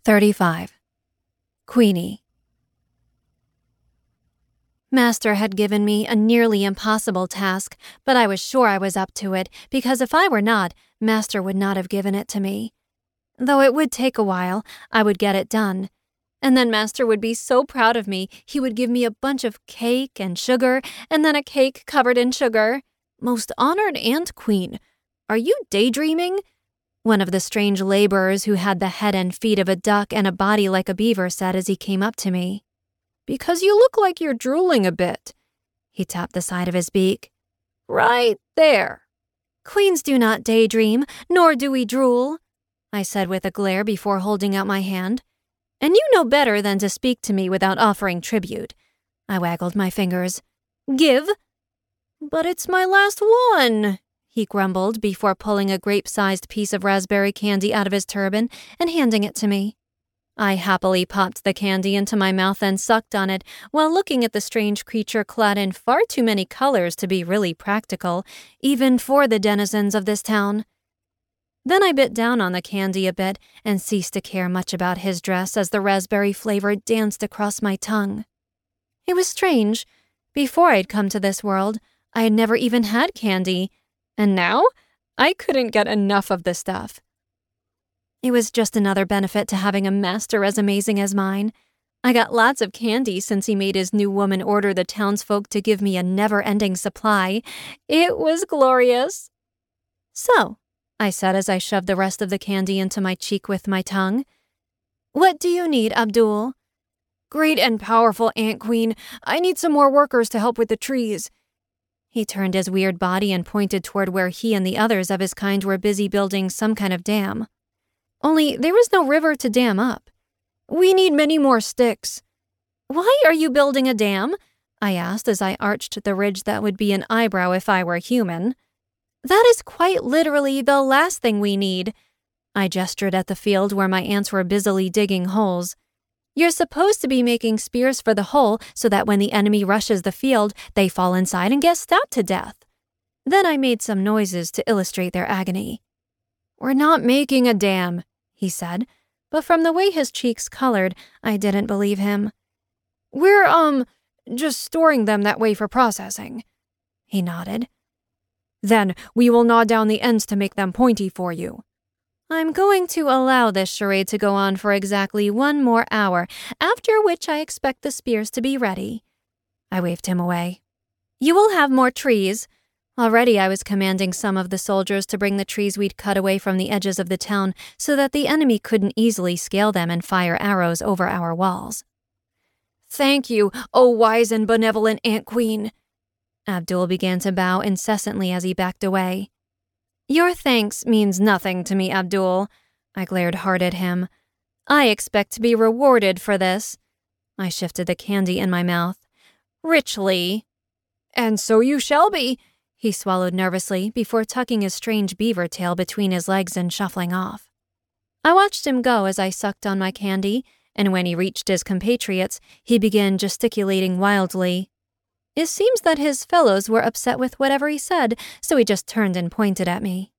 35. Queenie. Master had given me a nearly impossible task, but I was sure I was up to it, because if I were not, Master would not have given it to me. Though it would take a while, I would get it done. And then Master would be so proud of me, he would give me a bunch of cake and sugar, and then a cake covered in sugar. Most honored Ant Queen, are you daydreaming? One of the strange laborers who had the head and feet of a duck and a body like a beaver said as he came up to me. Because you look like you're drooling a bit. He tapped the side of his beak. Right there. Queens do not daydream, nor do we drool, I said with a glare before holding out my hand. And you know better than to speak to me without offering tribute. I waggled my fingers. Give? But it's my last one, he grumbled before pulling a grape-sized piece of raspberry candy out of his turban and handing it to me. I happily popped the candy into my mouth and sucked on it while looking at the strange creature clad in far too many colors to be really practical, even for the denizens of this town. Then I bit down on the candy a bit and ceased to care much about his dress as the raspberry flavor danced across my tongue. It was strange. Before I'd come to this world, I had never even had candy, and now I couldn't get enough of the stuff. It was just another benefit to having a master as amazing as mine. I got lots of candy since he made his new woman order the townsfolk to give me a never-ending supply. It was glorious. So, I said as I shoved the rest of the candy into my cheek with my tongue. What do you need, Abdul? Great and powerful Ant Queen. I need some more workers to help with the trees. He turned his weird body and pointed toward where he and the others of his kind were busy building some kind of dam. Only there was no river to dam up. We need many more sticks. Why are you building a dam? I asked as I arched the ridge that would be an eyebrow if I were human. That is quite literally the last thing we need. I gestured at the field where my ants were busily digging holes. You're supposed to be making spears for the hole so that when the enemy rushes the field, they fall inside and get stabbed to death. Then I made some noises to illustrate their agony. We're not making a dam, he said, but from the way his cheeks colored, I didn't believe him. We're, just storing them that way for processing. He nodded. Then we will gnaw down the ends to make them pointy for you. I'm going to allow this charade to go on for exactly 1 more hour, after which I expect the spears to be ready. I waved him away. You will have more trees. Already I was commanding some of the soldiers to bring the trees we'd cut away from the edges of the town so that the enemy couldn't easily scale them and fire arrows over our walls. Thank you, O wise and benevolent Ant Queen. Abdul began to bow incessantly as he backed away. Your thanks means nothing to me, Abdul. I glared hard at him. I expect to be rewarded for this. I shifted the candy in my mouth. Richly. And so you shall be. He swallowed nervously before tucking his strange beaver tail between his legs and shuffling off. I watched him go as I sucked on my candy, and when he reached his compatriots, he began gesticulating wildly. It seems that his fellows were upset with whatever he said, so he just turned and pointed at me.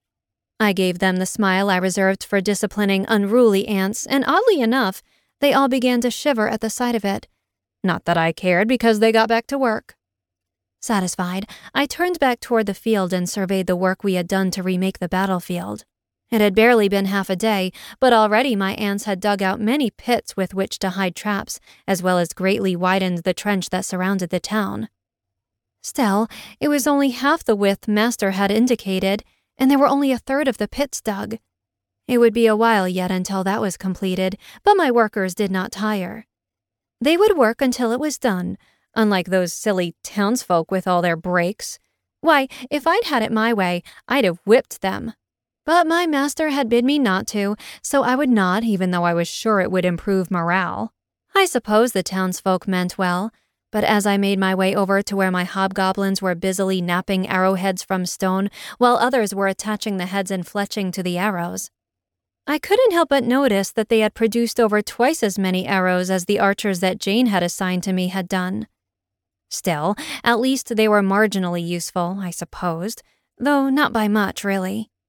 I gave them the smile I reserved for disciplining unruly ants, and oddly enough, they all began to shiver at the sight of it. Not that I cared, because they got back to work. Satisfied, I turned back toward the field and surveyed the work we had done to remake the battlefield. It had barely been half a day, but already my ants had dug out many pits with which to hide traps, as well as greatly widened the trench that surrounded the town. Still, it was only half the width Master had indicated, and there were only 1/3 of the pits dug. It would be a while yet until that was completed, but my workers did not tire. They would work until it was done, unlike those silly townsfolk with all their breaks. Why, if I'd had it my way, I'd have whipped them. But my master had bid me not to, so I would not, even though I was sure it would improve morale. I suppose the townsfolk meant well, but as I made my way over to where my hobgoblins were busily napping arrowheads from stone, while others were attaching the heads and fletching to the arrows, I couldn't help but notice that they had produced over twice as many arrows as the archers that Jane had assigned to me had done. Still, at least they were marginally useful, I supposed, though not by much, really.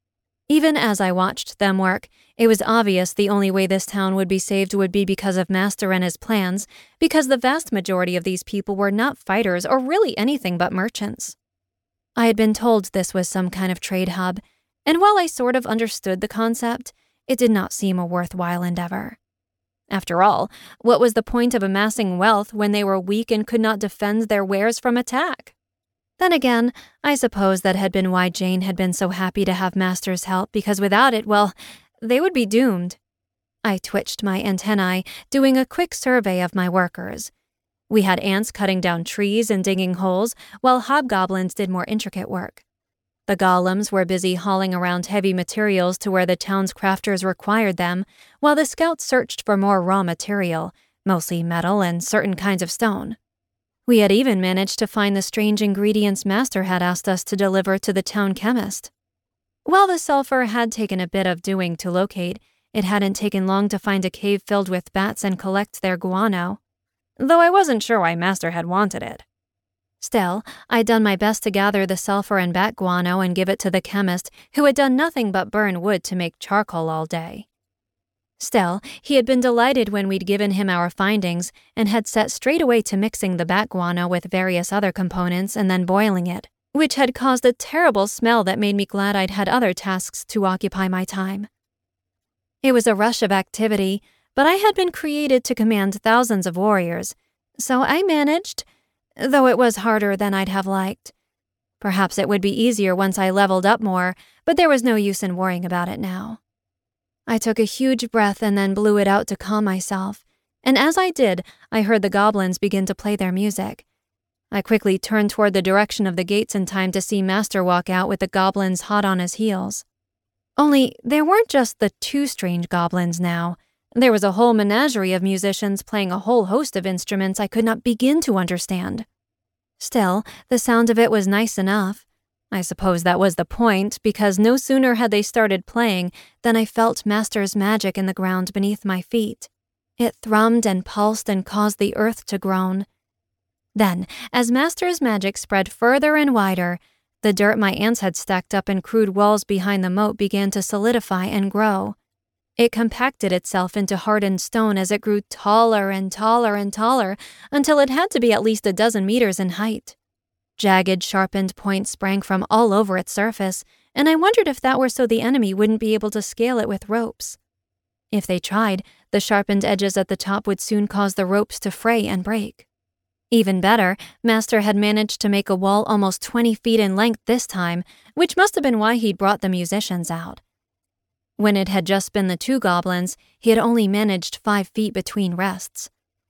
Even as I watched them work, it was obvious the only way this town would be saved would be because of Master and his plans, because the vast majority of these people were not fighters or really anything but merchants. I had been told this was some kind of trade hub, and while I sort of understood the concept, it did not seem a worthwhile endeavor. After all, what was the point of amassing wealth when they were weak and could not defend their wares from attack? Then again, I suppose that had been why Jane had been so happy to have Master's help, because without it, well, they would be doomed. I twitched my antennae, doing a quick survey of my workers. We had ants cutting down trees and digging holes, while hobgoblins did more intricate work. The golems were busy hauling around heavy materials to where the town's crafters required them, while the scouts searched for more raw material, mostly metal and certain kinds of stone. We had even managed to find the strange ingredients Master had asked us to deliver to the town chemist. While the sulfur had taken a bit of doing to locate, it hadn't taken long to find a cave filled with bats and collect their guano, though I wasn't sure why Master had wanted it. Still, I'd done my best to gather the sulfur and bat guano and give it to the chemist, who had done nothing but burn wood to make charcoal all day. Still, he had been delighted when we'd given him our findings and had set straight away to mixing the bat guano with various other components and then boiling it, which had caused a terrible smell that made me glad I'd had other tasks to occupy my time. It was a rush of activity, but I had been created to command thousands of warriors, so I managed, though it was harder than I'd have liked. Perhaps it would be easier once I leveled up more, but there was no use in worrying about it now. I took a huge breath and then blew it out to calm myself, and as I did, I heard the goblins begin to play their music. I quickly turned toward the direction of the gates in time to see Master walk out with the goblins hot on his heels. Only, there weren't just the two strange goblins now. There was a whole menagerie of musicians playing a whole host of instruments I could not begin to understand. Still, the sound of it was nice enough. I suppose that was the point, because no sooner had they started playing than I felt Master's magic in the ground beneath my feet. It thrummed and pulsed and caused the earth to groan. Then, as Master's magic spread further and wider, the dirt my ants had stacked up in crude walls behind the moat began to solidify and grow. It compacted itself into hardened stone as it grew taller and taller and taller until it had to be at least 12 meters in height. Jagged, sharpened points sprang from all over its surface, and I wondered if that were so the enemy wouldn't be able to scale it with ropes. If they tried, the sharpened edges at the top would soon cause the ropes to fray and break. Even better, Master had managed to make a wall almost 20 feet in length this time, which must have been why he'd brought the musicians out. When it had just been the 2 goblins, he had only managed 5 feet between rests.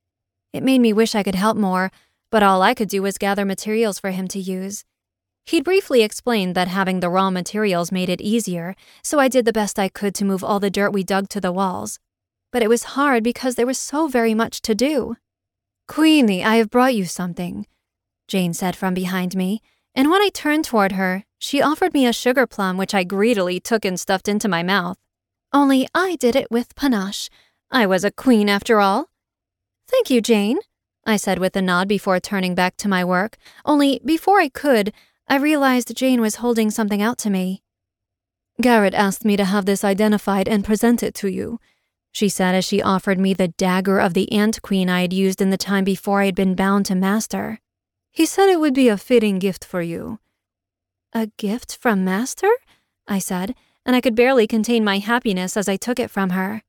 It made me wish I could help more, but all I could do was gather materials for him to use. He'd briefly explained that having the raw materials made it easier, so I did the best I could to move all the dirt we dug to the walls. But it was hard because there was so very much to do. "Queenie, I have brought you something," Jane said from behind me, and when I turned toward her, she offered me a sugar plum which I greedily took and stuffed into my mouth. Only I did it with panache. I was a queen after all. "Thank you, Jane," I said with a nod before turning back to my work, only before I could, I realized Jane was holding something out to me. "Garrett asked me to have this identified and present it to you," she said as she offered me the dagger of the Ant Queen I had used in the time before I had been bound to Master. "He said it would be a fitting gift for you." "A gift from Master?" I said, and I could barely contain my happiness as I took it from her.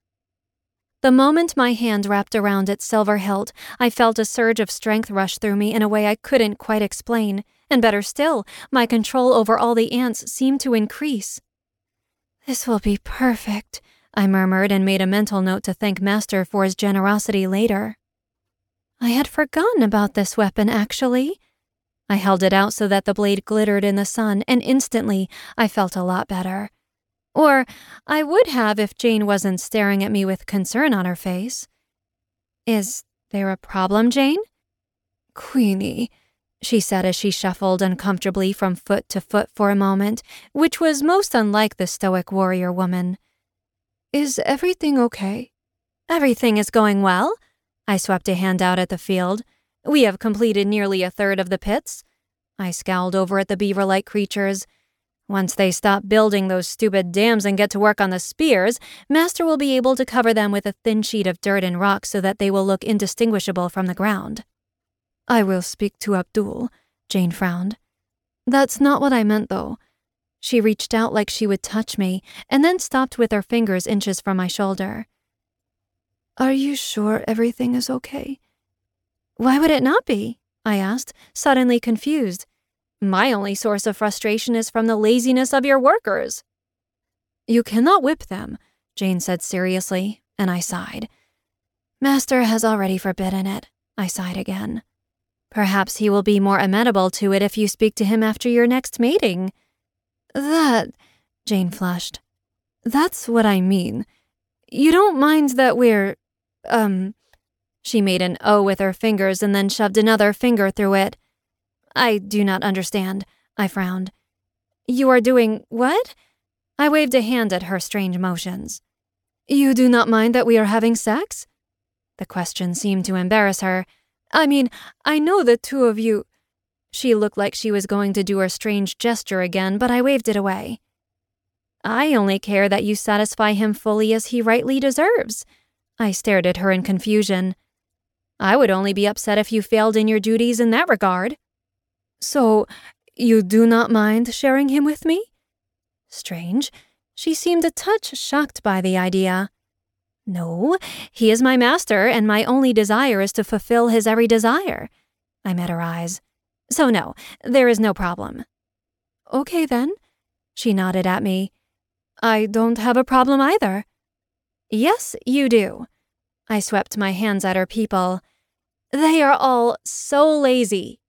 The moment my hand wrapped around its silver hilt, I felt a surge of strength rush through me in a way I couldn't quite explain, and better still, my control over all the ants seemed to increase. "This will be perfect," I murmured and made a mental note to thank Master for his generosity later. I had forgotten about this weapon, actually. I held it out so that the blade glittered in the sun, and instantly I felt a lot better. Or I would have if Jane wasn't staring at me with concern on her face. "Is there a problem, Jane?" "Queenie," she said as she shuffled uncomfortably from foot to foot for a moment, which was most unlike the stoic warrior woman. "Is everything okay?" "Everything is going well." I swept a hand out at the field. "We have completed nearly 1/3 of the pits." I scowled over at the beaver-like creatures. Once they stop building those stupid dams and get to work on the spears, Master will be able to cover them with a thin sheet of dirt and rock so that they will look indistinguishable from the ground. I will speak to Abdul, Jane frowned. That's not what I meant, though. She reached out like she would touch me, and then stopped with her fingers inches from my shoulder. Are you sure everything is okay? Why would it not be? I asked, suddenly confused. My only source of frustration is from the laziness of your workers. You cannot whip them, Jane said seriously, and I sighed. Master has already forbidden it, I sighed again. Perhaps he will be more amenable to it if you speak to him after your next meeting. Jane flushed. That's what I mean. You don't mind that we're, She made an O with her fingers and then shoved another finger through it. I do not understand, I frowned. You are doing what? I waved a hand at her strange motions. You do not mind that we are having sex? The question seemed to embarrass her. I mean, I know the two of you. She looked like she was going to do her strange gesture again, but I waved it away. I only care that you satisfy him fully as he rightly deserves. I stared at her in confusion. I would only be upset if you failed in your duties in that regard. So, you do not mind sharing him with me? Strange. She seemed a touch shocked by the idea. No, he is my master, and my only desire is to fulfill his every desire. I met her eyes. So no, there is no problem. Okay then. She nodded at me. I don't have a problem either. Yes, you do. I swept my hands at her people. They are all so lazy.